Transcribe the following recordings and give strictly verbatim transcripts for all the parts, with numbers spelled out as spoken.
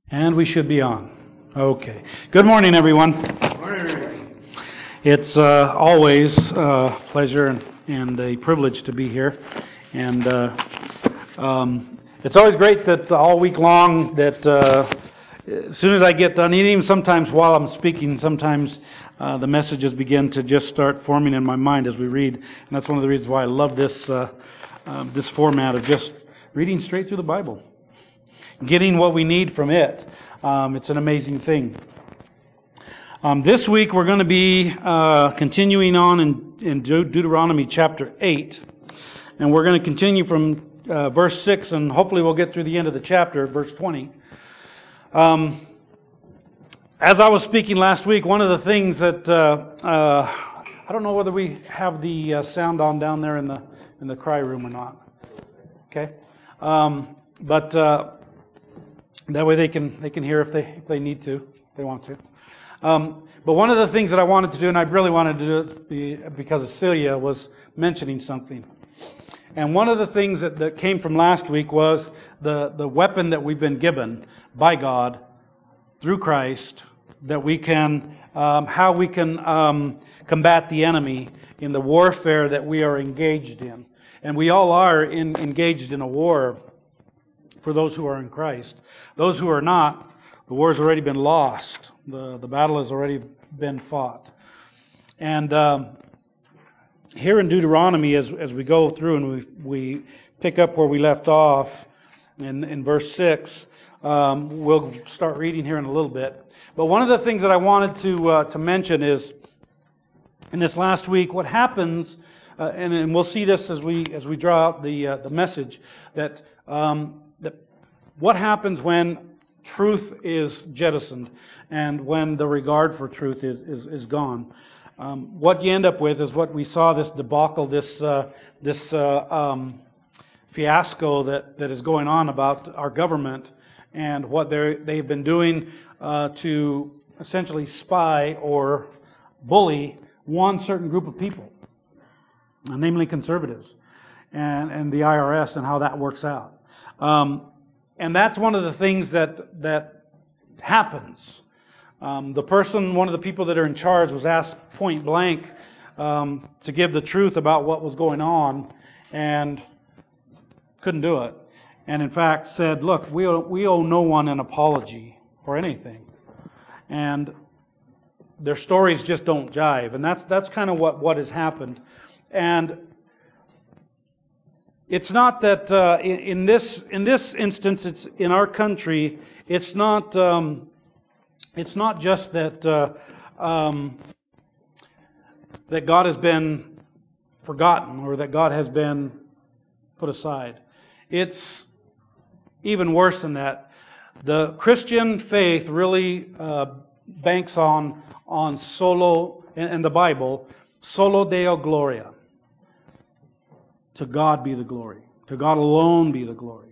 And we should be on. Okay. Good morning, everyone. Good morning. It's uh, always a pleasure and, and a privilege to be here. And uh, um, it's always great that all week long that uh, as soon as I get done, even sometimes while I'm speaking, sometimes uh, the messages begin to just start forming in my mind as we read. And that's one of the reasons why I love this, uh, uh, this format of just reading straight through the Bible. Getting what we need from it. Um, it's an amazing thing. Um, this week we're going to be uh, continuing on in, in De- Deuteronomy chapter eight. And we're going to continue from uh, verse six, and hopefully we'll get through the end of the chapter, verse twenty. Um, as I was speaking last week, one of the things that, uh, uh, I don't know whether we have the uh, sound on down there in the in the cry room or not. Okay? Um, but... Uh, That way they can they can hear if they if they need to, if they want to. Um, but one of the things that I wanted to do, and I really wanted to do it because of Celia was mentioning something. And one of the things that, that came from last week was the, the weapon that we've been given by God through Christ, that we can, um, how we can um, combat the enemy in the warfare that we are engaged in. And we all are in, engaged in a war for those who are in Christ. Those who are not, the war has already been lost. The, the battle has already been fought. And um, here in Deuteronomy, as, as we go through and we, we pick up where we left off in, in verse six, um, we'll start reading here in a little bit. But one of the things that I wanted to uh, to mention is, in this last week, what happens, uh, and, and we'll see this as we as we draw out the uh, the message, that um, that what happens when truth is jettisoned and when the regard for truth is is, is gone. Um, what you end up with is what we saw, this debacle, this uh, this uh, um, fiasco that, that is going on about our government and what they they've been doing uh, to essentially spy or bully one certain group of people, namely conservatives, and, and the I R S and how that works out. Um, and that's one of the things that that happens. Um, the person, one of the people that are in charge, was asked point blank um, to give the truth about what was going on, and couldn't do it. And in fact said, look, we owe, we owe no one an apology for anything. And their stories just don't jive. And that's that's kind of what, what has happened. And it's not that uh, in, in this in this instance, it's in our country. It's not um, it's not just that uh, um, that God has been forgotten or that God has been put aside. It's even worse than that. The Christian faith really uh, banks on on solo in, in the Bible, solo Deo Gloria. To God be the glory. To God alone be the glory.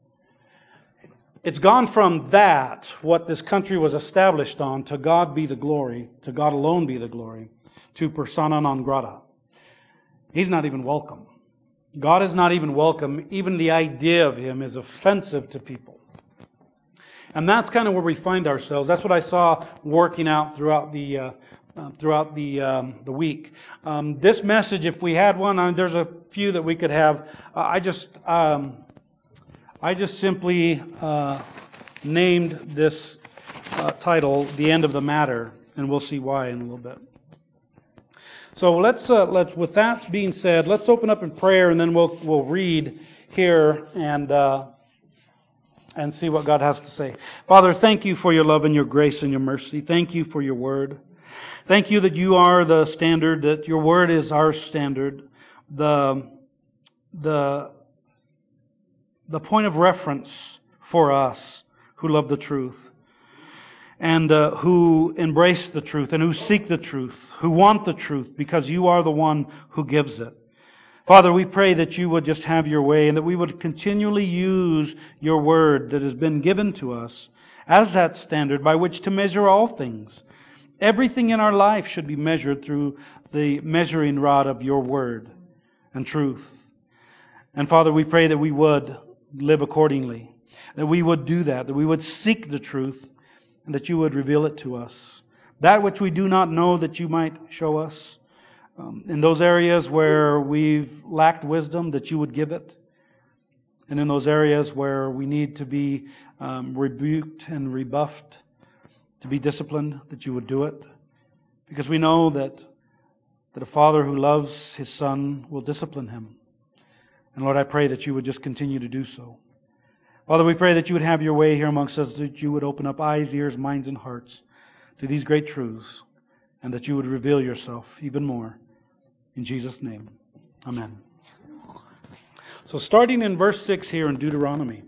It's gone from that, what this country was established on, to God be the glory, to God alone be the glory, to persona non grata. He's not even welcome. God is not even welcome. Even the idea of Him is offensive to people. And that's kind of where we find ourselves. That's what I saw working out throughout the uh, Uh, throughout the um, the week. Um, this message, if we had one, I mean, there's a few that we could have. Uh, I just um, I just simply uh, named this uh, title "The End of the Matter," and we'll see why in a little bit. So let's uh, let's. With that being said, let's open up in prayer, and then we'll we'll read here and uh, and see what God has to say. Father, thank you for your love and your grace and your mercy. Thank you for your word. Thank you that you are the standard, that your word is our standard, the, the, the point of reference for us who love the truth and uh, who embrace the truth and who seek the truth, who want the truth because you are the one who gives it. Father, we pray that you would just have your way and that we would continually use your word that has been given to us as that standard by which to measure all things. Everything in our life should be measured through the measuring rod of your word and truth. And Father, we pray that we would live accordingly. that we would do that, that we would seek the truth, and that you would reveal it to us. That which we do not know, that you might show us. Um, in those areas where we've lacked wisdom, that you would give it. And in those areas where we need to be um, rebuked and rebuffed, to be disciplined, that you would do it. Because we know that, that a father who loves his son will discipline him. And Lord, I pray that you would just continue to do so. Father, we pray that you would have your way here amongst us, that you would open up eyes, ears, minds, and hearts to these great truths, and that you would reveal yourself even more. In Jesus' name, amen. So starting in verse six here in Deuteronomy,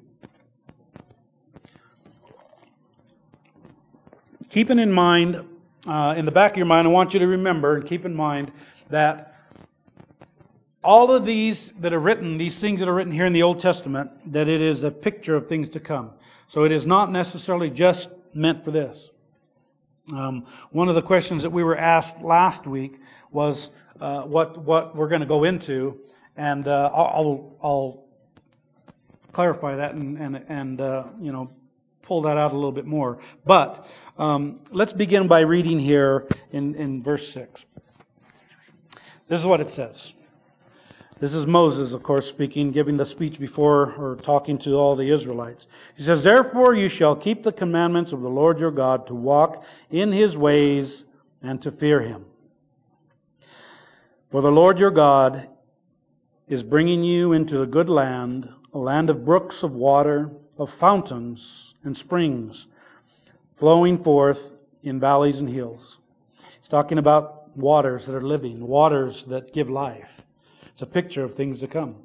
keeping in mind, uh, in the back of your mind, I want you to remember and keep in mind that all of these that are written, these things that are written here in the Old Testament, that it is a picture of things to come. So it is not necessarily just meant for this. Um, one of the questions that we were asked last week was uh, what what we're going to go into, and uh, I'll I'll clarify that and and and uh, you know pull that out a little bit more. But um, let's begin by reading here in in verse six. This is what it says. This is Moses, of course, speaking, giving the speech before, or talking to all the Israelites. He says, "Therefore you shall keep the commandments of the Lord your God, to walk in His ways and to fear Him. For the Lord your God is bringing you into a good land, a land of brooks of water, of fountains and springs, flowing forth in valleys and hills." He's talking about waters that are living, waters that give life. It's a picture of things to come.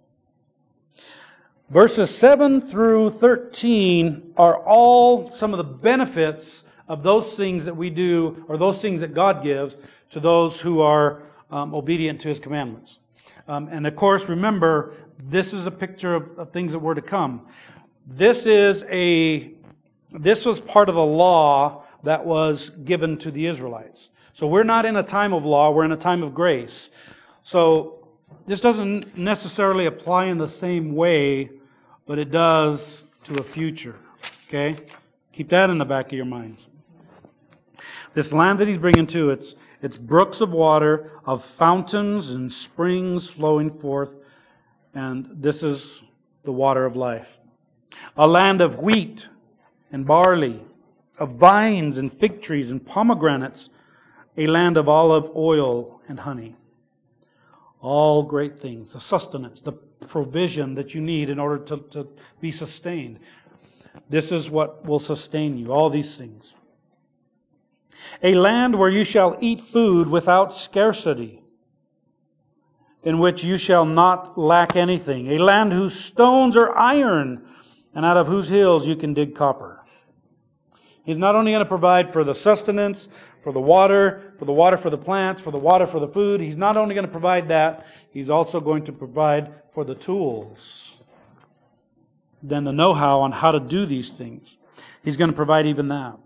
Verses seven through thirteen are all some of the benefits of those things that we do, or those things that God gives to those who are um, obedient to His commandments. Um, and of course, remember, this is a picture of, of things that were to come. This is a, this was part of the law that was given to the Israelites. So we're not in a time of law, we're in a time of grace. So this doesn't necessarily apply in the same way, but it does to a future. Okay? Keep that in the back of your minds. This land that He's bringing to, it's, it's brooks of water, of fountains and springs flowing forth, and this is the water of life. A land of wheat and barley, of vines and fig trees and pomegranates, a land of olive oil and honey. All great things, the sustenance, the provision that you need in order to, to be sustained. This is what will sustain you, all these things. A land where you shall eat food without scarcity, in which you shall not lack anything. A land whose stones are iron, and out of whose hills you can dig copper. He's not only going to provide for the sustenance, for the water, for the water for the plants, for the water for the food. He's not only going to provide that, He's also going to provide for the tools. Then the know-how on how to do these things. He's going to provide even that.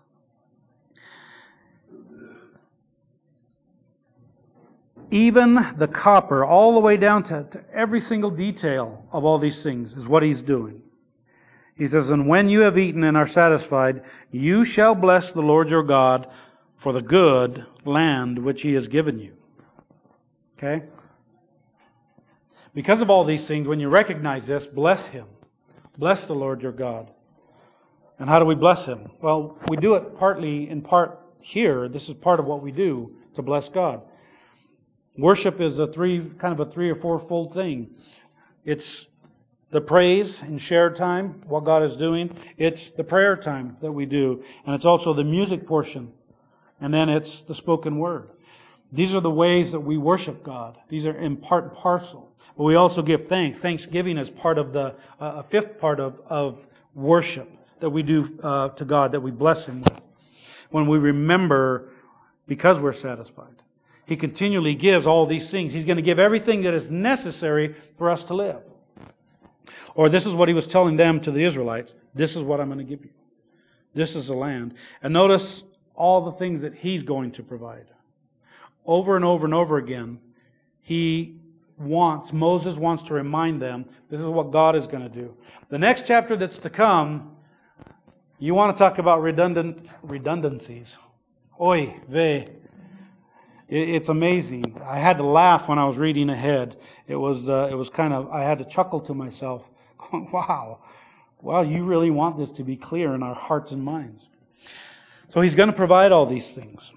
Even the copper, all the way down to, to every single detail of all these things is what He's doing. He says, "And when you have eaten and are satisfied, you shall bless the Lord your God for the good land which He has given you." Okay? Because of all these things, when you recognize this, bless Him. Bless the Lord your God. And how do we bless Him? Well, we do it partly, in part here. This is part of what we do to bless God. Worship is a three, kind of a three or four-fold thing. It's the praise and shared time, what God is doing. It's the prayer time that we do. And it's also the music portion. And then it's the spoken word. These are the ways that we worship God. These are in part and parcel. But we also give thanks. Thanksgiving is part of the uh, a fifth part of, of worship that we do uh, to God, that we bless Him with. When we remember, because we're satisfied. He continually gives all these things. He's going to give everything that is necessary for us to live. Or this is what He was telling them, to the Israelites. This is what I'm going to give you. This is the land. And notice all the things that He's going to provide. Over and over and over again, He wants, Moses wants to remind them, this is what God is going to do. The next chapter that's to come, you want to talk about redundant redundancies. Oy vey. It's amazing. I had to laugh when I was reading ahead. It was uh, it was kind of, I had to chuckle to myself. Wow. Wow, you really want this to be clear in our hearts and minds. So He's going to provide all these things.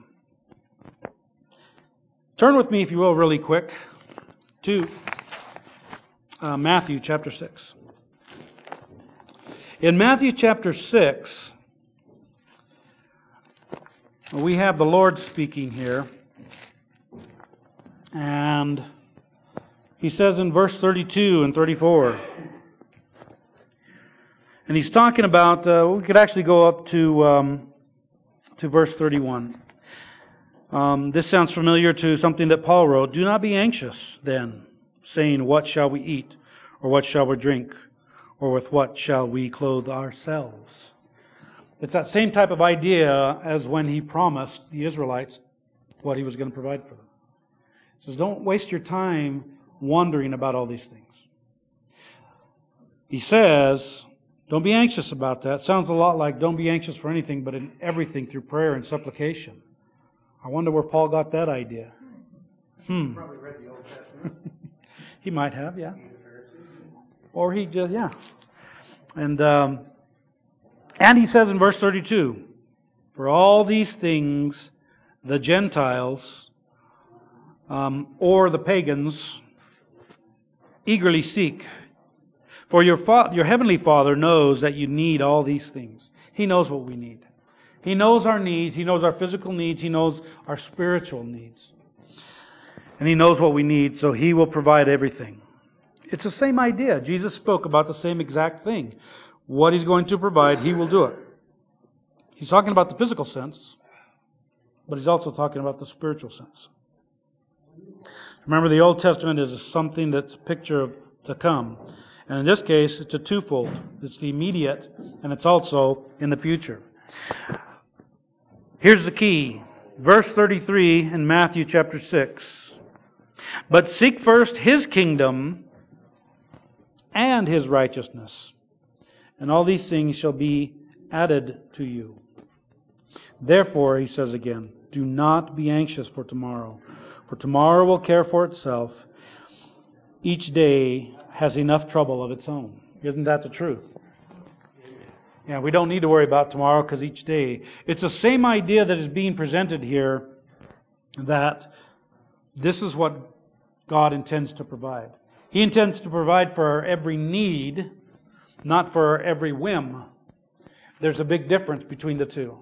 Turn with me, if you will, really quick to uh, Matthew chapter six. In Matthew chapter six, we have the Lord speaking here. And He says in verse thirty-two and thirty-four, and He's talking about, uh, we could actually go up to, um, to verse thirty-one. Um, this sounds familiar to something that Paul wrote. Do not be anxious then, saying, what shall we eat? Or what shall we drink? Or with what shall we clothe ourselves? It's that same type of idea as when He promised the Israelites what He was going to provide for them. He says, don't waste your time wondering about all these things. He says, don't be anxious about that. Sounds a lot like don't be anxious for anything, but in everything through prayer and supplication. I wonder where Paul got that idea. Hmm. Probably read the Old Testament. He might have, yeah. Or he just, yeah. And um, and he says in verse thirty-two, for all these things the Gentiles um, or the pagans eagerly seek. For your fa- your heavenly Father knows that you need all these things. He knows what we need. He knows our needs. He knows our physical needs. He knows our spiritual needs. And He knows what we need, so He will provide everything. It's the same idea. Jesus spoke about the same exact thing. What He's going to provide, He will do it. He's talking about the physical sense, but He's also talking about the spiritual sense. Remember, the Old Testament is something that's a picture of to come. And in this case, it's a twofold. It's the immediate, and it's also in the future. Here's the key. Verse thirty-three in Matthew chapter six. But seek first His kingdom and His righteousness, and all these things shall be added to you. Therefore, He says again, do not be anxious for tomorrow, for tomorrow will care for itself. Each day has enough trouble of its own. Isn't that the truth? Yeah, we don't need to worry about tomorrow because each day. It's the same idea that is being presented here, that this is what God intends to provide. He intends to provide for our every need, not for our every whim. There's a big difference between the two.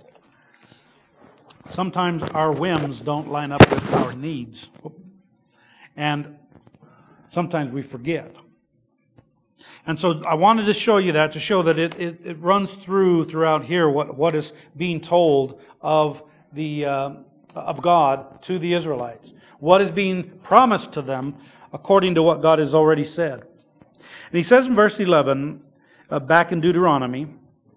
Sometimes our whims don't line up with our needs. And sometimes we forget. And so I wanted to show you that, to show that it, it, it runs through throughout here what, what is being told of the uh, of God to the Israelites. What is being promised to them according to what God has already said. And He says in verse eleven, uh, back in Deuteronomy,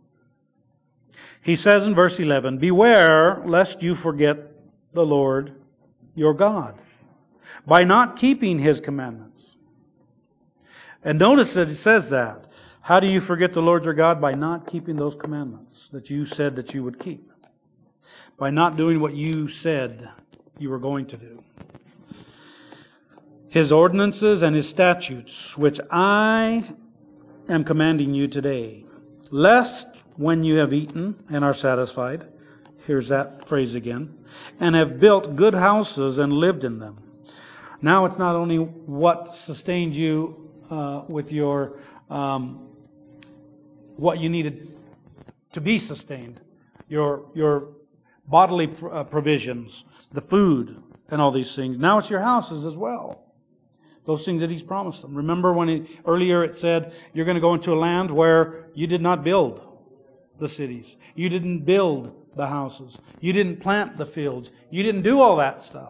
He says in verse eleven, beware lest you forget the Lord your God by not keeping His commandments. And notice that it says that. How do you forget the Lord your God? By not keeping those commandments that you said that you would keep. By not doing what you said you were going to do. His ordinances and His statutes, which I am commanding you today, lest when you have eaten and are satisfied, here's that phrase again, and have built good houses and lived in them. Now it's not only what sustained you Uh, with your um, what you needed to be sustained, your your bodily pr- uh, provisions, the food, and all these things. Now it's your houses as well. Those things that He's promised them. Remember when he, earlier it said you're going to go into a land where you did not build the cities, you didn't build the houses, you didn't plant the fields, you didn't do all that stuff.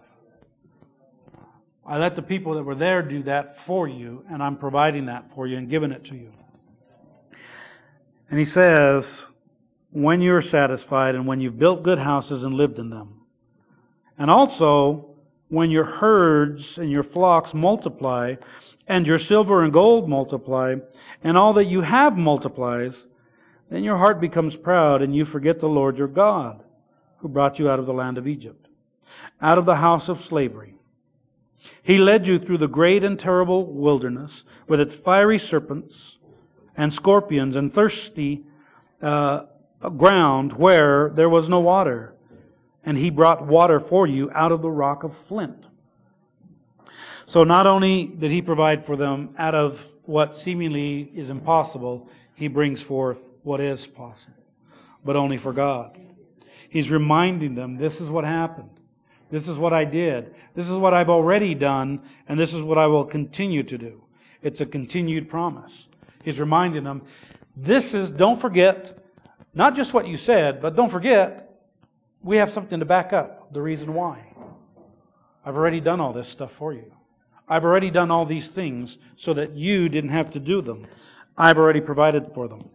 I let the people that were there do that for you, and I'm providing that for you and giving it to you. And He says, when you're satisfied and when you've built good houses and lived in them. And also, when your herds and your flocks multiply, and your silver and gold multiply, and all that you have multiplies, then your heart becomes proud, and you forget the Lord your God, who brought you out of the land of Egypt, out of the house of slavery. He led you through the great and terrible wilderness, with its fiery serpents and scorpions and thirsty uh, ground where there was no water. And He brought water for you out of the rock of flint. So not only did He provide for them out of what seemingly is impossible, He brings forth what is possible, but only for God. He's reminding them, this is what happened. This is what I did. This is what I've already done, and this is what I will continue to do. It's a continued promise. He's reminding them, this is, don't forget, not just what you said, but don't forget, we have something to back up the reason why. I've already done all this stuff for you. I've already done all these things so that you didn't have to do them. I've already provided for them.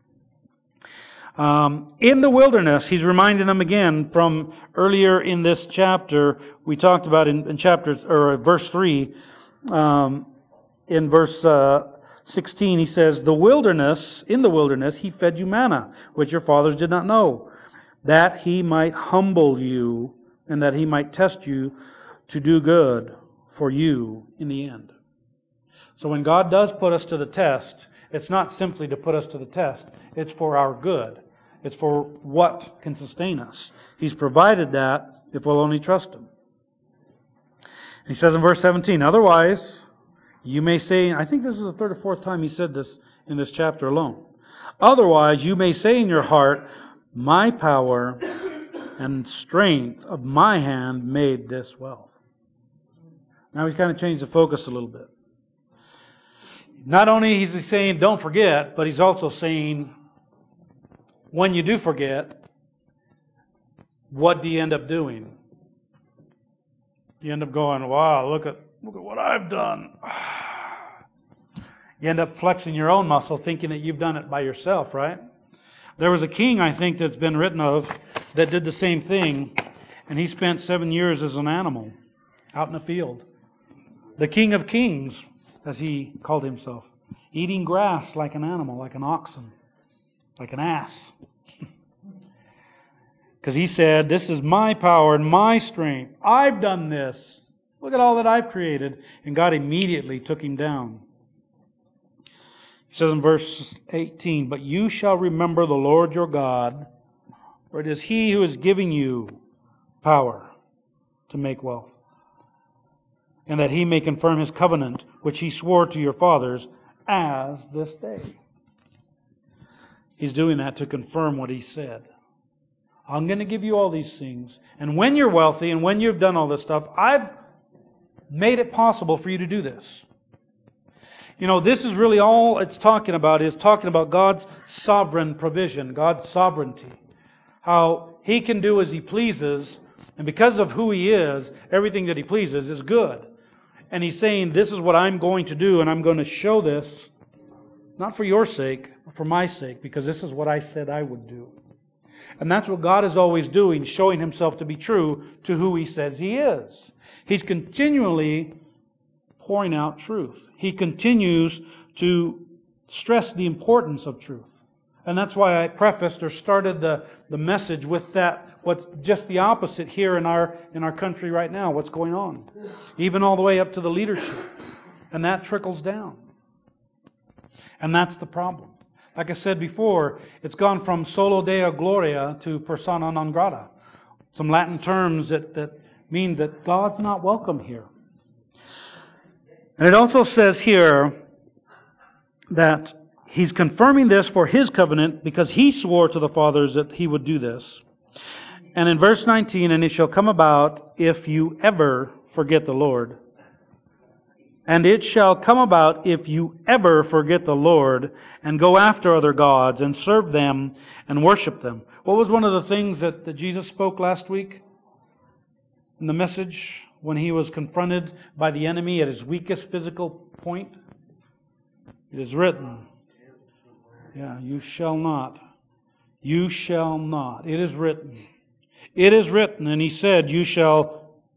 Um, in the wilderness, He's reminding them again from earlier in this chapter. We talked about in, in chapter or verse three. Um, in verse uh, sixteen, He says, "The wilderness, in the wilderness, He fed you manna, which your fathers did not know, that He might humble you, and that He might test you to do good for you in the end." So when God does put us to the test, it's not simply to put us to the test. It's for our good. It's for what can sustain us. He's provided that if we'll only trust Him. He says in verse seventeen, "Otherwise, you may say," I think this is the third or fourth time He said this in this chapter alone. "Otherwise, you may say in your heart, my power and strength of my hand made this wealth." Now He's kind of changed the focus a little bit. Not only is He saying, don't forget, but He's also saying, when you do forget, what do you end up doing? You end up going, wow, look at look at what I've done. You end up flexing your own muscle, thinking that you've done it by yourself, right? There was a king, I think, that's been written of that did the same thing, and he spent seven years as an animal out in the field. The King of Kings, as he called himself, eating grass like an animal, like an oxen, like an ass. Because he said, this is my power and my strength. I've done this. Look at all that I've created. And God immediately took him down. He says in verse eighteen, "But you shall remember the Lord your God, for it is He who is giving you power to make wealth, and that He may confirm His covenant, which He swore to your fathers, as this day." He's doing that to confirm what He said. I'm going to give you all these things. And when you're wealthy and when you've done all this stuff, I've made it possible for you to do this. You know, this is really all it's talking about, is talking about God's sovereign provision, God's sovereignty. How He can do as He pleases, and because of who He is, everything that He pleases is good. And He's saying, this is what I'm going to do, and I'm going to show this, not for your sake, but for my sake, because this is what I said I would do. And that's what God is always doing, showing Himself to be true to who He says He is. He's continually pouring out truth. He continues to stress the importance of truth. And that's why I prefaced or started the, the message with that, what's just the opposite here in our in our country right now, what's going on. Even all the way up to the leadership. And that trickles down. And that's the problem. Like I said before, it's gone from solo deo gloria to persona non grata. Some Latin terms that, that mean that God's not welcome here. And it also says here that He's confirming this for His covenant because He swore to the fathers that He would do this. And in verse nineteen, "And it shall come about if you ever forget the Lord. And it shall come about if you ever forget the Lord and go after other gods and serve them and worship them." What was one of the things that, that Jesus spoke last week in the message when He was confronted by the enemy at his weakest physical point? It is written. Yeah, you shall not. You shall not. It is written. It is written, and He said, you shall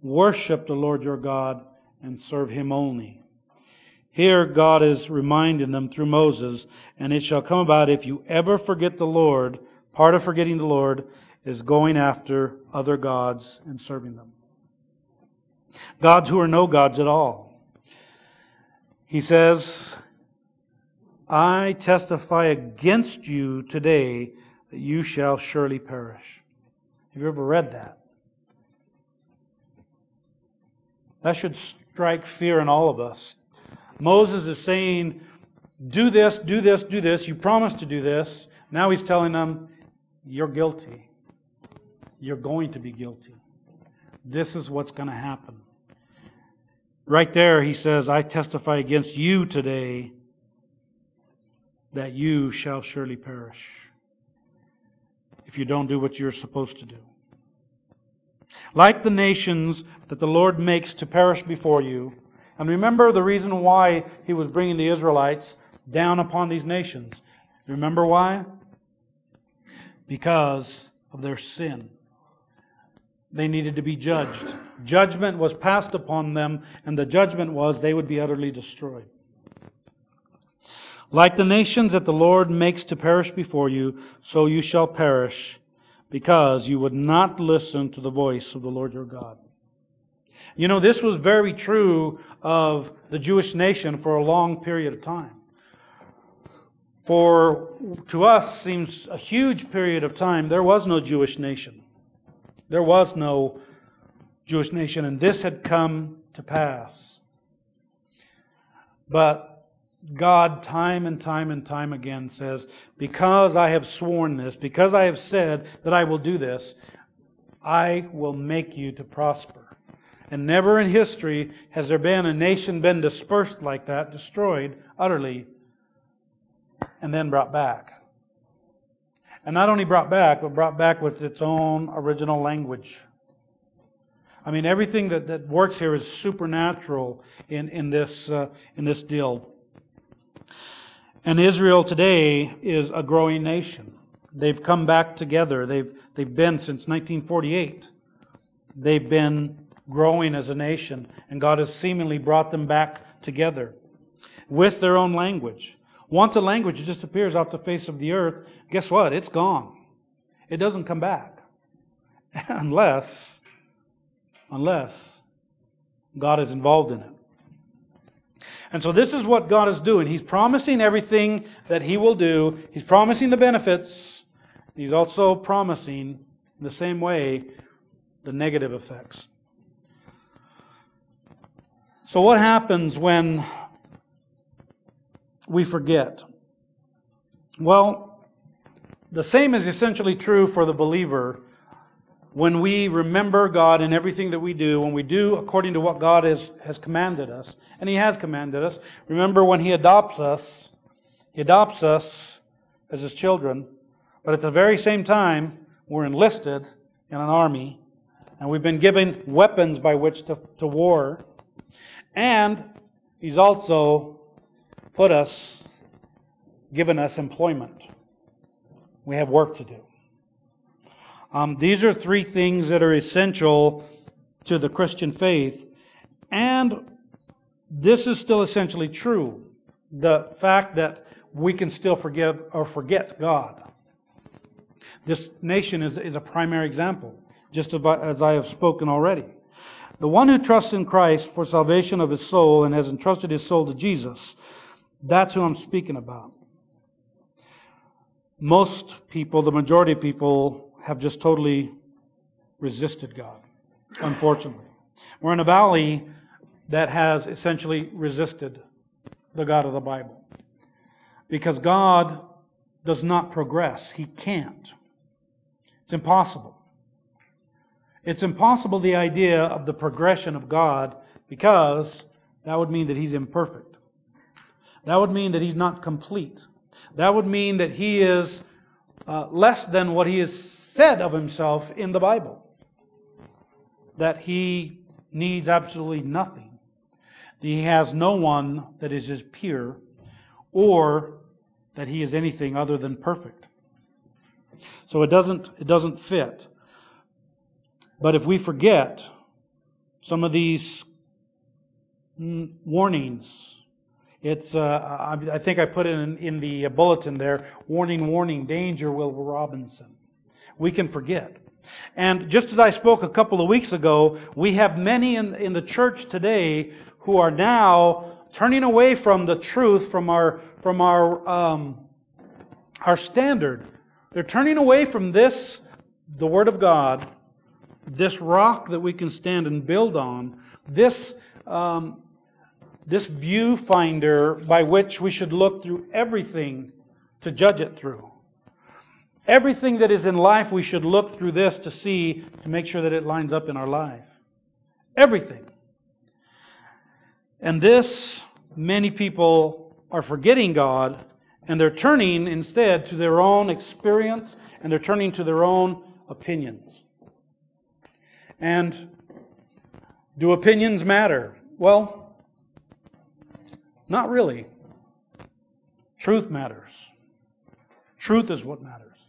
Worship the Lord your God and serve Him only. Here God is reminding them through Moses, and it shall come about if you ever forget the Lord, part of forgetting the Lord is going after other gods and serving them. Gods who are no gods at all. He says, I testify against you today that you shall surely perish. Have you ever read that? That should strike fear in all of us. Moses is saying, do this, do this, do this. You promised to do this. Now he's telling them, you're guilty. You're going to be guilty. This is what's going to happen. Right there he says, I testify against you today that you shall surely perish if you don't do what you're supposed to do. Like the nations that the Lord makes to perish before you. And remember the reason why He was bringing the Israelites down upon these nations. Remember why? Because of their sin. They needed to be judged. Judgment was passed upon them, and the judgment was they would be utterly destroyed. Like the nations that the Lord makes to perish before you, so you shall perish, because you would not listen to the voice of the Lord your God. You know, this was very true of the Jewish nation for a long period of time. For, to us, seems a huge period of time, there was no Jewish nation. There was no Jewish nation, and this had come to pass. But God, time and time and time again, says, because I have sworn this, because I have said that I will do this, I will make you to prosper. And never in history has there been a nation been dispersed like that, destroyed utterly, and then brought back. And not only brought back, but brought back with its own original language. I mean, everything that, that works here is supernatural in, in, this, uh, in this deal. And Israel today is a growing nation. They've come back together. They've, they've been since nineteen forty-eight. They've been growing as a nation, and God has seemingly brought them back together with their own language. Once a language disappears off the face of the earth, guess what? It's gone. It doesn't come back. unless, unless God is involved in it. And so this is what God is doing. He's promising everything that He will do. He's promising the benefits. He's also promising, in the same way, the negative effects. So what happens when we forget? Well, the same is essentially true for the believer. When we remember God in everything that we do, when we do according to what God has, has commanded us, and He has commanded us, remember when He adopts us, He adopts us as His children, but at the very same time, we're enlisted in an army, and we've been given weapons by which to, to war, and He's also put us, given us employment. We have work to do. Um, these are three things that are essential to the Christian faith. And this is still essentially true. The fact that we can still forgive or forget God. This nation is, is a primary example, just as I have spoken already. The one who trusts in Christ for salvation of his soul and has entrusted his soul to Jesus, that's who I'm speaking about. Most people, the majority of people, have just totally resisted God, unfortunately. We're in a valley that has essentially resisted the God of the Bible. Because God does not progress. He can't. It's impossible. It's impossible, the idea of the progression of God, because that would mean that He's imperfect. That would mean that He's not complete. That would mean that He is uh, less than what He has said of Himself in the Bible. That He needs absolutely nothing. That He has no one that is His peer, or that He is anything other than perfect. So it doesn't, it doesn't fit. But if we forget, some of these warnings. It's, uh, I think I put it in, in the bulletin there, warning, warning, danger, Will Robinson. We can forget. And just as I spoke a couple of weeks ago, we have many in, in the church today who are now turning away from the truth, from our, from our, um, our standard. They're turning away from this, the Word of God, this rock that we can stand and build on, this um, this viewfinder by which we should look through everything to judge it through. Everything that is in life, we should look through this to see, to make sure that it lines up in our life. Everything. And this, many people are forgetting God, and they're turning instead to their own experience, and they're turning to their own opinions. And do opinions matter? Well, not really. Truth matters. Truth is what matters.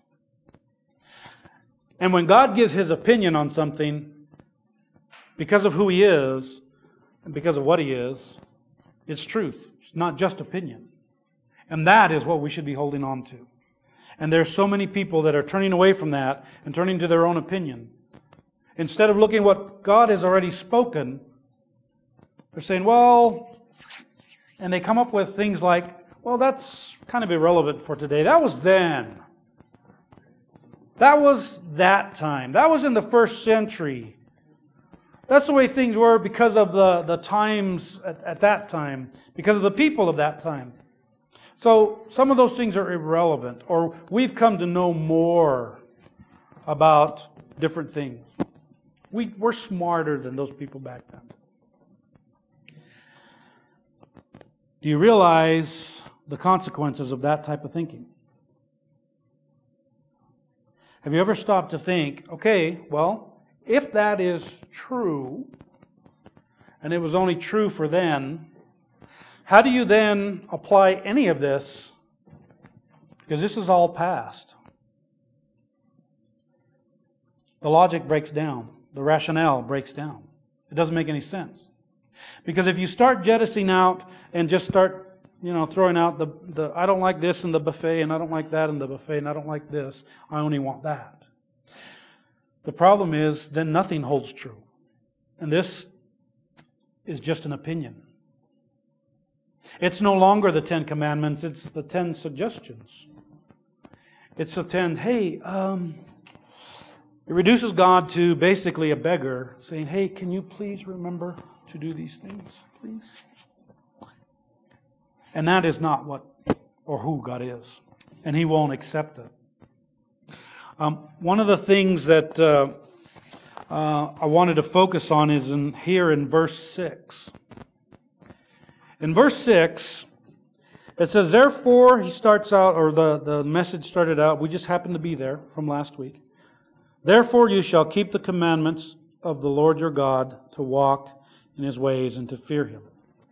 And when God gives His opinion on something, because of who He is, and because of what He is, it's truth. It's not just opinion. And that is what we should be holding on to. And there's so many people that are turning away from that and turning to their own opinion. Instead of looking at what God has already spoken, they're saying, well, and they come up with things like, well, that's kind of irrelevant for today. That was then. That was that time. That was in the first century. That's the way things were because of the, the times at, at that time, because of the people of that time. So some of those things are irrelevant, or we've come to know more about different things. We, we're smarter than those people back then. Do you realize the consequences of that type of thinking? Have you ever stopped to think, okay, well, if that is true, and it was only true for then, how do you then apply any of this? Because this is all past. The logic breaks down. The rationale breaks down. It doesn't make any sense. Because if you start jettisoning out and just start, you know, throwing out the, the I don't like this in the buffet, and I don't like that in the buffet, and I don't like this, I only want that. The problem is, then nothing holds true. And this is just an opinion. It's no longer the Ten Commandments, it's the Ten Suggestions. It's the ten, hey, um, it reduces God to basically a beggar saying, hey, can you please remember to do these things, please? And that is not what or who God is. And He won't accept it. Um, one of the things that uh, uh, I wanted to focus on is in here in verse six. In verse six, it says, therefore, he starts out, or the, the message started out, we just happened to be there from last week. Therefore you shall keep the commandments of the Lord your God, to walk in His ways and to fear Him.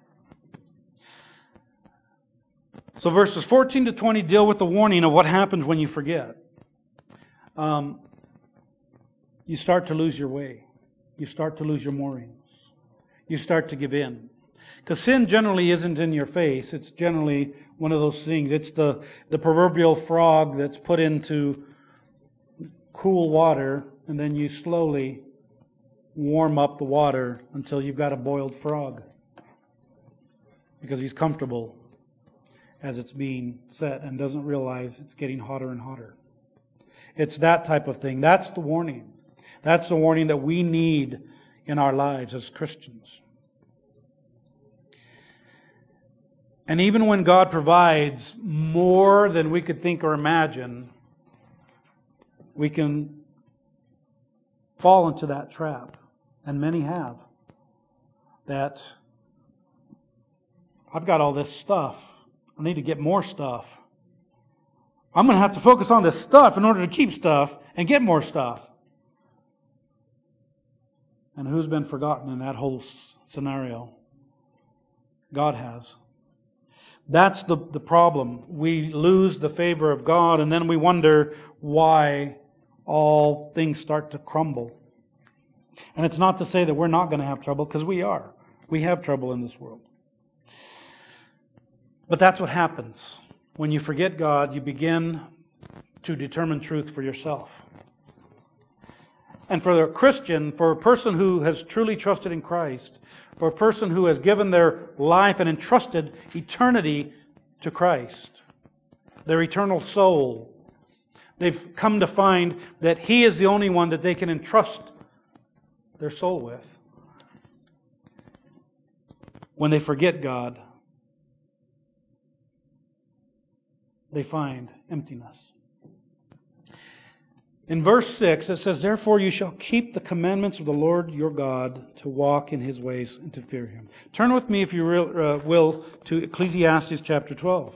So verses fourteen to twenty deal with the warning of what happens when you forget. Um, you start to lose your way. You start to lose your moorings. You start to give in. Because sin generally isn't in your face. It's generally one of those things. It's the, the proverbial frog that's put into cool water, and then you slowly warm up the water until you've got a boiled frog. Because he's comfortable as it's being set and doesn't realize it's getting hotter and hotter. It's that type of thing. That's the warning. That's the warning that we need in our lives as Christians. And even when God provides more than we could think or imagine, we can fall into that trap. And many have. That I've got all this stuff. I need to get more stuff. I'm going to have to focus on this stuff in order to keep stuff and get more stuff. And who's been forgotten in that whole scenario? God has. That's the, the problem. We lose the favor of God, and then we wonder why all things start to crumble. And it's not to say that we're not going to have trouble, because we are. We have trouble in this world. But that's what happens. When you forget God, you begin to determine truth for yourself. And for a Christian, for a person who has truly trusted in Christ, for a person who has given their life and entrusted eternity to Christ, their eternal soul, they've come to find that He is the only one that they can entrust their soul with. When they forget God, they find emptiness. In verse six, it says, "Therefore you shall keep the commandments of the Lord your God to walk in His ways and to fear Him." Turn with me, if you will, to Ecclesiastes chapter twelve.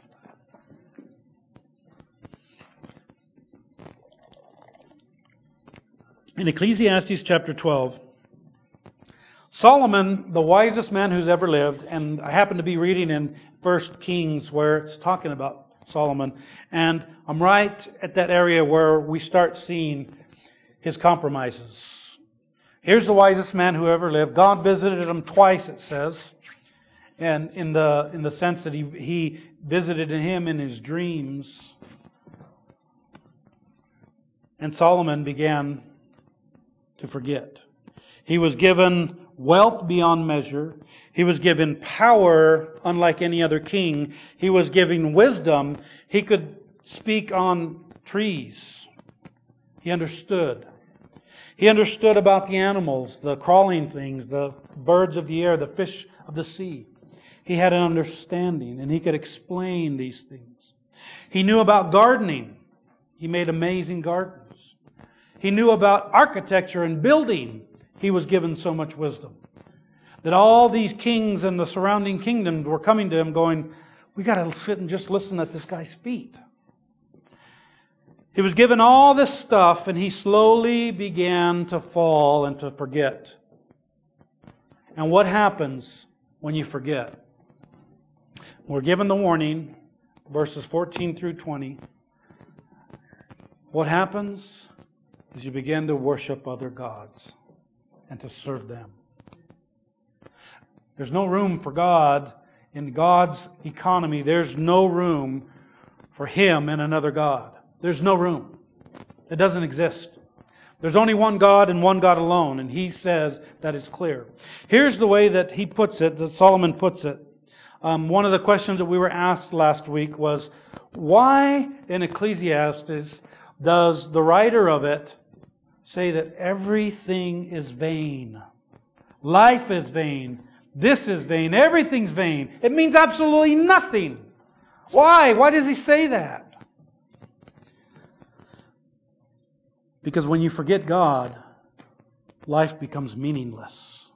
In Ecclesiastes chapter twelve, Solomon, the wisest man who's ever lived, and I happen to be reading in First Kings where it's talking about Solomon, and I'm right at that area where we start seeing his compromises. Here's the wisest man who ever lived. God visited him twice, it says, and in the in the sense that he, he visited him in his dreams. And Solomon began to forget. He was given wealth beyond measure. He was given power unlike any other king. He was given wisdom. He could speak on trees. He understood. He understood about the animals, the crawling things, the birds of the air, the fish of the sea. He had an understanding, and he could explain these things. He knew about gardening. He made amazing gardens. He knew about architecture and building. He was given so much wisdom that all these kings and the surrounding kingdoms were coming to him going, we got to sit and just listen at this guy's feet. He was given all this stuff, and he slowly began to fall and to forget. And what happens when you forget? We're given the warning, verses fourteen through twenty. What happens is you begin to worship other gods and to serve them. There's no room for God in God's economy. There's no room for Him and another God. There's no room. It doesn't exist. There's only one God and one God alone, and He says that is clear. Here's the way that he puts it, that Solomon puts it. Um, one of the questions that we were asked last week was, why in Ecclesiastes does the writer of it say that everything is vain? Life is vain. This is vain. Everything's vain. It means absolutely nothing. Why? Why does he say that? Because when you forget God, life becomes meaningless.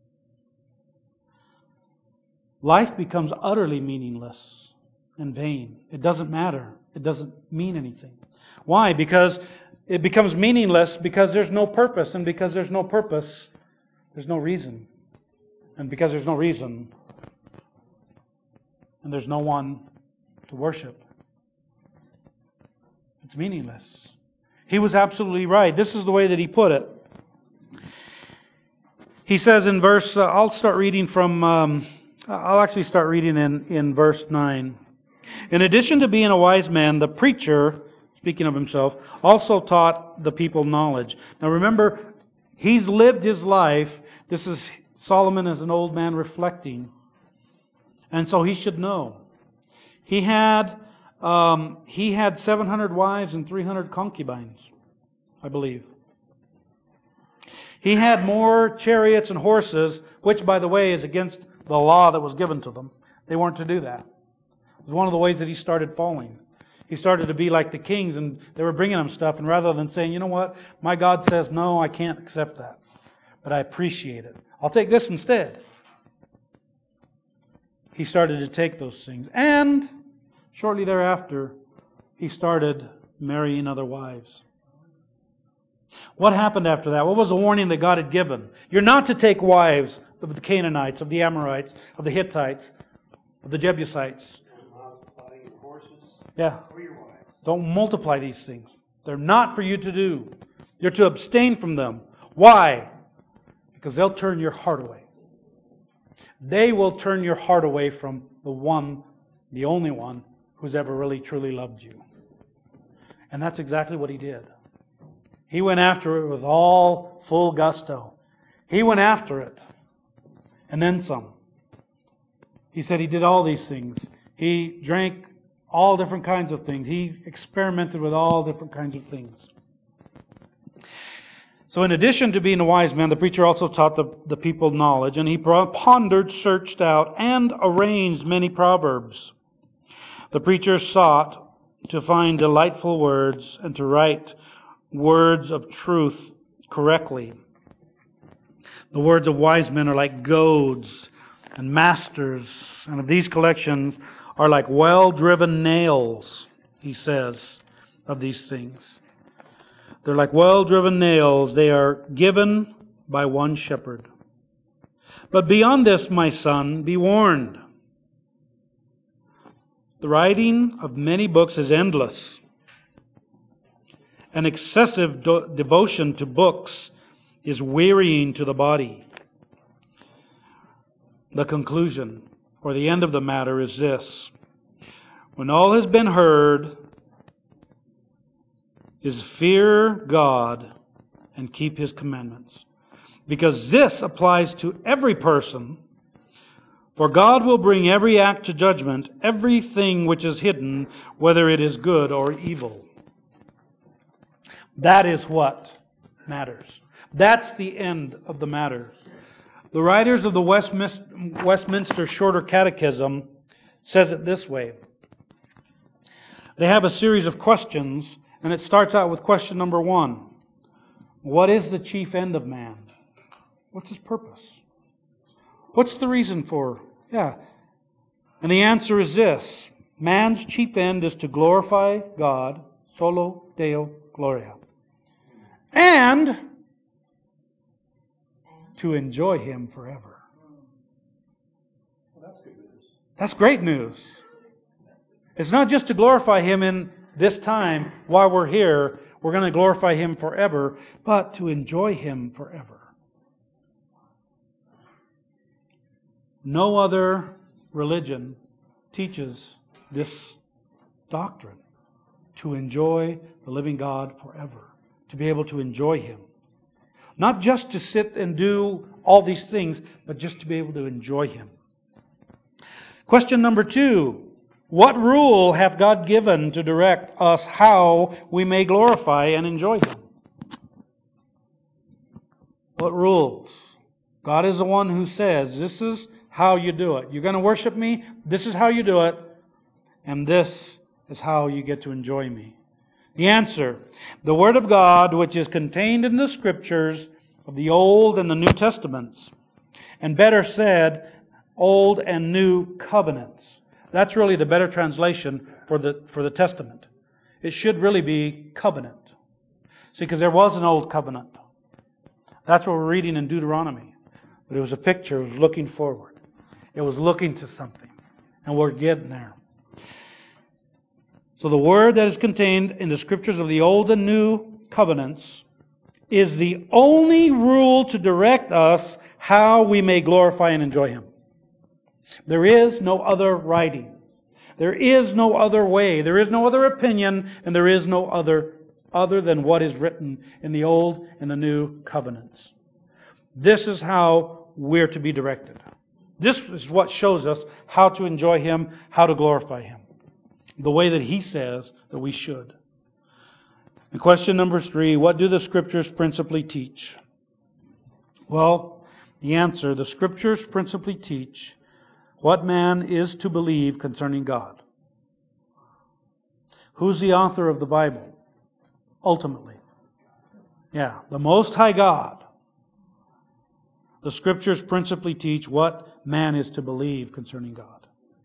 Life becomes utterly meaningless and vain. It doesn't matter. It doesn't mean anything. Why? Because it becomes meaningless because there's no purpose. And because there's no purpose, there's no reason. And because there's no reason, and there's no one to worship, it's meaningless. He was absolutely right. This is the way that he put it. He says in verse, uh, I'll start reading from, um, I'll actually start reading in, in verse nine. In addition to being a wise man, the preacher, speaking of himself, also taught the people knowledge. Now remember, he's lived his life. This is Solomon as an old man reflecting. And so he should know. He had um, he had seven hundred wives and three hundred concubines, I believe. He had more chariots and horses, which, by the way, is against the law that was given to them. They weren't to do that. It was one of the ways that he started falling. He started to be like the kings, and they were bringing him stuff, and rather than saying, you know what, my God says, no, I can't accept that, but I appreciate it. I'll take this instead. He started to take those things. And shortly thereafter, he started marrying other wives. What happened after that? What was the warning that God had given? You're not to take wives of the Canaanites, of the Amorites, of the Hittites, of the Jebusites. Yeah. Don't multiply these things. They're not for you to do. You're to abstain from them. Why? Because they'll turn your heart away. They will turn your heart away from the one, the only one, who's ever really truly loved you. And that's exactly what He did. He went after it with all full gusto. He went after it. And then some. He said He did all these things. He drank all different kinds of things. He experimented with all different kinds of things. So in addition to being a wise man, the preacher also taught the, the people knowledge, and he pondered, searched out, and arranged many proverbs. The preacher sought to find delightful words and to write words of truth correctly. The words of wise men are like goads and masters, and of these collections are like well-driven nails, he says, of these things. They're like well-driven nails. They are given by one shepherd. But beyond this, my son, be warned. The writing of many books is endless. An excessive do- devotion to books is wearying to the body. The conclusion, or the end of the matter, is this. When all has been heard, is fear God and keep His commandments. Because this applies to every person. For God will bring every act to judgment, everything which is hidden, whether it is good or evil. That is what matters. That's the end of the matters. The writers of the Westminster Shorter Catechism says it this way. They have a series of questions, and it starts out with question number one. What is the chief end of man? What's his purpose? What's the reason for? Yeah. And the answer is this. Man's chief end is to glorify God, solo Deo Gloria, and to enjoy Him forever. Well, that's good news. That's great news. It's not just to glorify Him in this time while we're here. We're going to glorify Him forever, but to enjoy Him forever. No other religion teaches this doctrine, to enjoy the living God forever, to be able to enjoy Him. Not just to sit and do all these things, but just to be able to enjoy Him. Question number two. What rule hath God given to direct us how we may glorify and enjoy Him? What rules? God is the one who says, this is how you do it. You're going to worship me? This is how you do it. And this is how you get to enjoy me. The answer, the Word of God, which is contained in the Scriptures of the Old and the New Testaments, and better said, Old and New Covenants. That's really the better translation for the, for the Testament. It should really be covenant. See, because there was an Old Covenant. That's what we're reading in Deuteronomy. But it was a picture, it was looking forward. It was looking to something. And we're getting there. So the word that is contained in the Scriptures of the Old and New Covenants is the only rule to direct us how we may glorify and enjoy Him. There is no other writing. There is no other way. There is no other opinion, and there is no other other than what is written in the Old and the New Covenants. This is how we're to be directed. This is what shows us how to enjoy Him, how to glorify Him. The way that He says that we should. And question number three, what do the Scriptures principally teach? Well, the answer, the Scriptures principally teach what man is to believe concerning God. Who's the author of the Bible? Ultimately. Yeah, the Most High God. The Scriptures principally teach what man is to believe concerning God.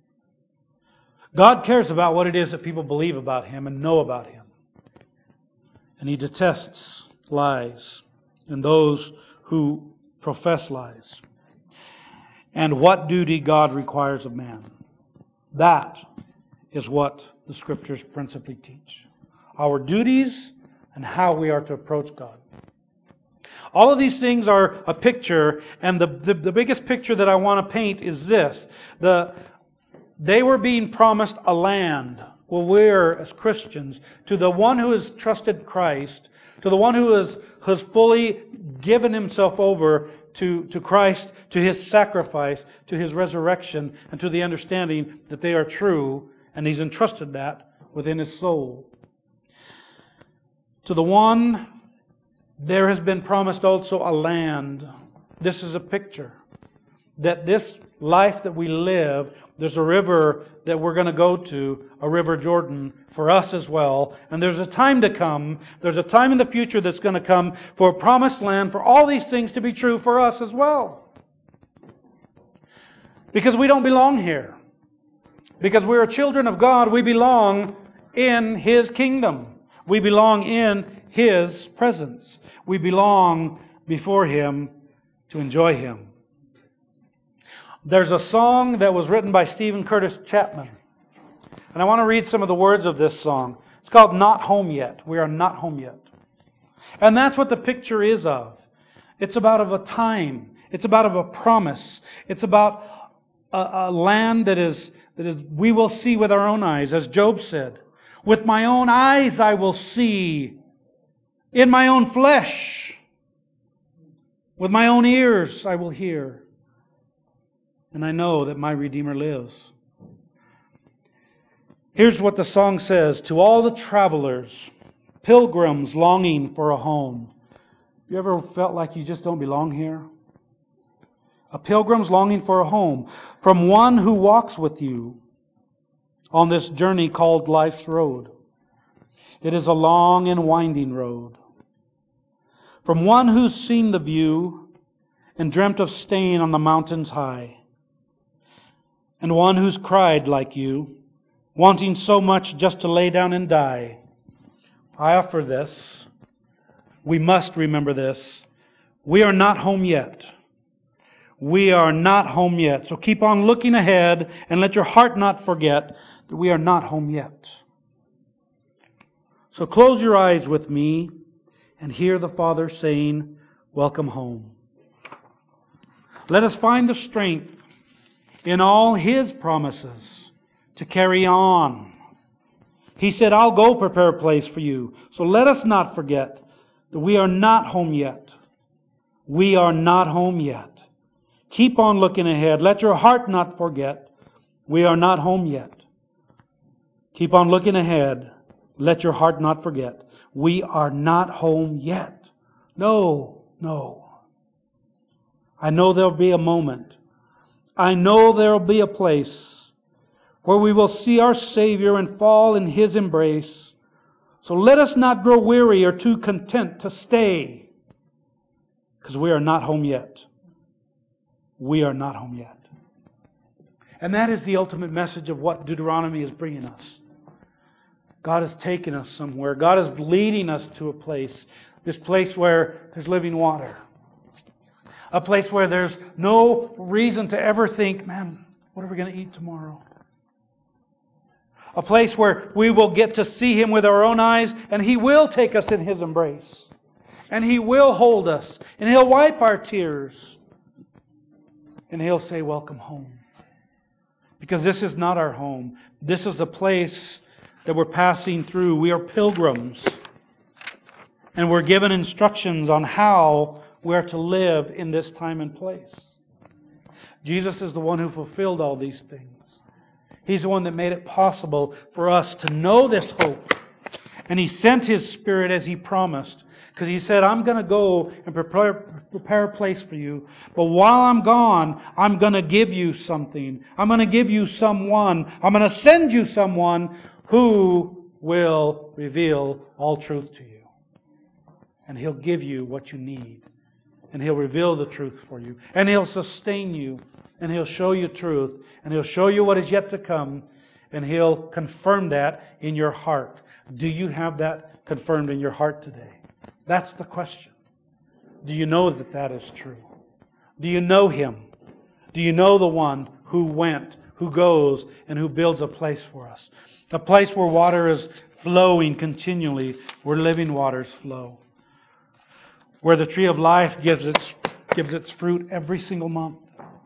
God cares about what it is that people believe about Him and know about Him. And He detests lies and those who profess lies. And what duty God requires of man. That is what the Scriptures principally teach. Our duties and how we are to approach God. All of these things are a picture, and the, the, the biggest picture that I want to paint is this. The, they were being promised a land. Well, we're, as Christians, to the one who has trusted Christ, to the one who has, has fully given himself over to, to Christ, to His sacrifice, to His resurrection, and to the understanding that they are true, and He's entrusted that within his soul. To the one, there has been promised also a land. This is a picture that this life that we live, there's a river that we're going to go to, a river Jordan, for us as well. And there's a time to come, there's a time in the future that's going to come for a promised land, for all these things to be true for us as well. Because we don't belong here. Because we are children of God, we belong in His kingdom. We belong in His presence. We belong before Him to enjoy Him. There's a song that was written by Stephen Curtis Chapman. And I want to read some of the words of this song. It's called Not Home Yet. We are not home yet. And that's what the picture is of. It's about of a time. It's about of a promise. It's about a, a land that is, that is we will see with our own eyes, as Job said. With my own eyes I will see, in my own flesh. With my own ears I will hear. And I know that my Redeemer lives. Here's what the song says. To all the travelers, pilgrims longing for a home. You ever felt like you just don't belong here? A pilgrim's longing for a home. From one who walks with you on this journey called life's road. It is a long and winding road. From one who's seen the view and dreamt of staying on the mountains high. And one who's cried like you, wanting so much just to lay down and die. I offer this. We must remember this. We are not home yet. We are not home yet. So keep on looking ahead and let your heart not forget that we are not home yet. So close your eyes with me and hear the Father saying, welcome home. Let us find the strength in all His promises to carry on. He said, I'll go prepare a place for you. So let us not forget that we are not home yet. We are not home yet. Keep on looking ahead. Let your heart not forget. We are not home yet. Keep on looking ahead. Let your heart not forget. We are not home yet. No, no. I know there'll be a moment. I know there'll be a place where we will see our Savior and fall in His embrace. So let us not grow weary or too content to stay, because we are not home yet. We are not home yet. And that is the ultimate message of what Deuteronomy is bringing us. God has taken us somewhere. God is leading us to a place, this place where there's living water. A place where there's no reason to ever think, man, what are we going to eat tomorrow? A place where we will get to see Him with our own eyes, and He will take us in His embrace. And He will hold us, and He'll wipe our tears. And He'll say, welcome home. Because this is not our home. This is a place that we're passing through. We are pilgrims. And we're given instructions on how we're to live in this time and place. Jesus is the one who fulfilled all these things. He's the one that made it possible for us to know this hope. And He sent His Spirit as He promised. Because He said, I'm going to go and prepare, prepare a place for you. But while I'm gone, I'm going to give you something. I'm going to give you someone. I'm going to send you someone who will reveal all truth to you. And He'll give you what you need. And He'll reveal the truth for you. And He'll sustain you. And He'll show you truth. And He'll show you what is yet to come. And He'll confirm that in your heart. Do you have that confirmed in your heart today? That's the question. Do you know that that is true? Do you know Him? Do you know the one who went, who goes, and who builds a place for us? A place where water is flowing continually, where living waters flow. where the tree of life gives its, gives its fruit every single month.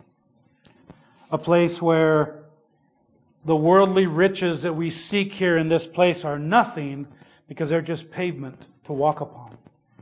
A place where the worldly riches that we seek here in this place are nothing because they're just pavement to walk upon.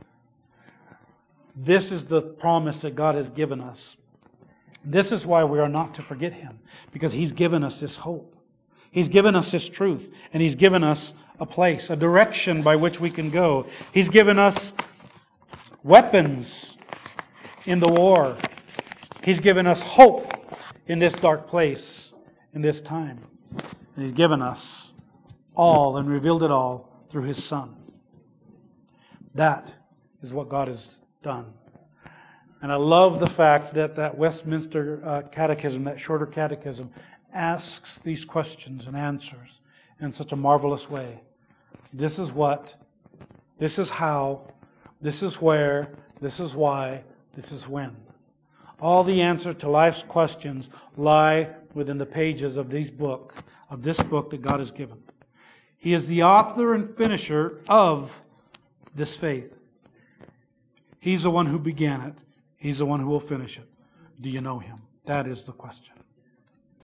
This is the promise that God has given us. This is why we are not to forget Him, because He's given us this hope. He's given us this truth, and He's given us a place, a direction by which we can go. He's given us weapons in the war. He's given us hope in this dark place, in this time. And He's given us all and revealed it all through His Son. That is what God has done. And I love the fact that that Westminster uh, Catechism, that shorter catechism, asks these questions and answers in such a marvelous way. This is what, this is how, this is where, this is why, this is when. All the answers to life's questions lie within the pages of these book, of this book that God has given. He is the author and finisher of this faith. He's the one who began it. He's the one who will finish it. Do you know Him? That is the question.